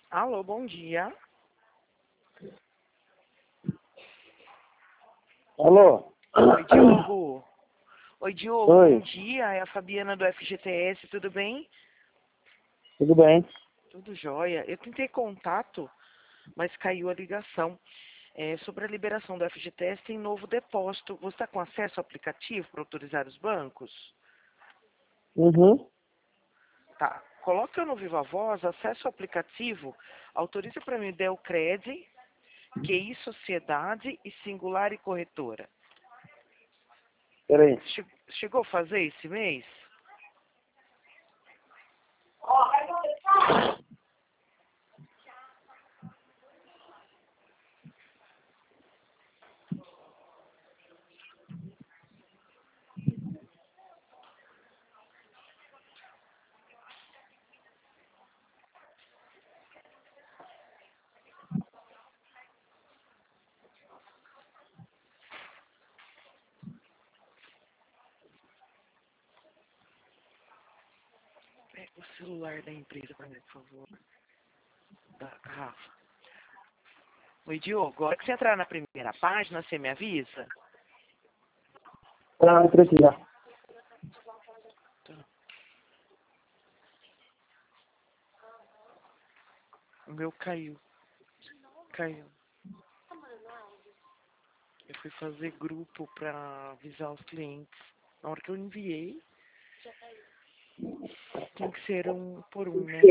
Alô, bom dia. Alô? Oi, Diogo. Oi, Diogo, Oi. bom dia. É a Fabiana do FGTS, tudo bem? Tudo bem? Tudo jóia. Eu tentei contato, mas caiu a ligação. Sobre a liberação do FGTS, tem novo depósito. Você está com acesso ao aplicativo para autorizar os bancos? Uhum. Tá. Coloca no Viva Voz, acesse o aplicativo, autoriza para mim Delcred, QI Sociedade e Singular e Corretora. Peraí. Chegou a fazer esse mês? Pega o celular da empresa para mim, por favor. Da Rafa. Oi, Diogo. Agora que você entrar na primeira página, você me avisa? Tá, não precisa. Tá. O meu caiu. Caiu. Eu fui fazer grupo para avisar os clientes. Na hora que eu enviei, tem que ser um por um, né?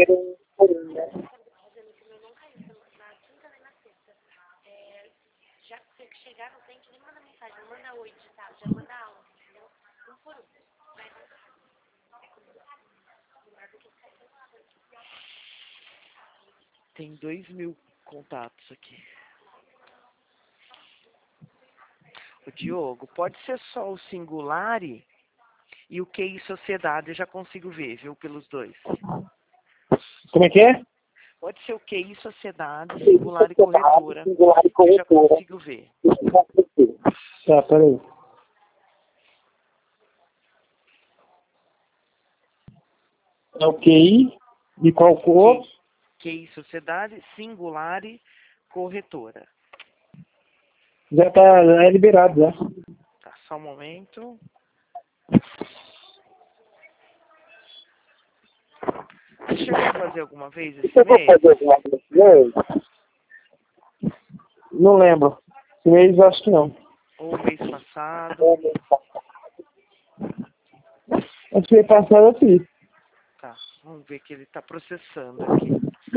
Já que você chegar, não tem que nem mandar mensagem, não manda oi digitado, já manda aula, entendeu? Um por um. Tem 2.000 contatos aqui. O Diogo, pode ser só o Singulari e o QI Sociedade, eu já consigo ver, viu, pelos dois. Como é que é? Pode ser o QI Sociedade, Singular e Corretora, eu já consigo ver. Tá, peraí. É o QI de qual cor? QI Sociedade, Singular e Corretora. Já é liberado, já. Tá, só um momento. Você chegou a fazer alguma vez esse mês? Não lembro. Esse mês eu acho que não. Ou mês passado? Acho que passado eu fiz. Tá, vamos ver que ele está processando aqui.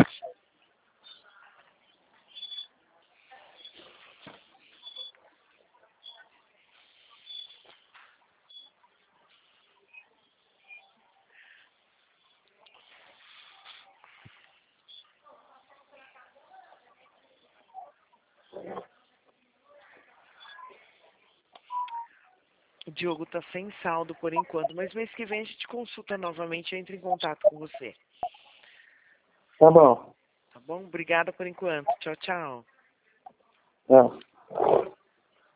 O Diogo está sem saldo por enquanto, mas mês que vem a gente consulta novamente e entra em contato com você. Tá bom. Tá bom? Obrigada por enquanto. Tchau, tchau. Tá.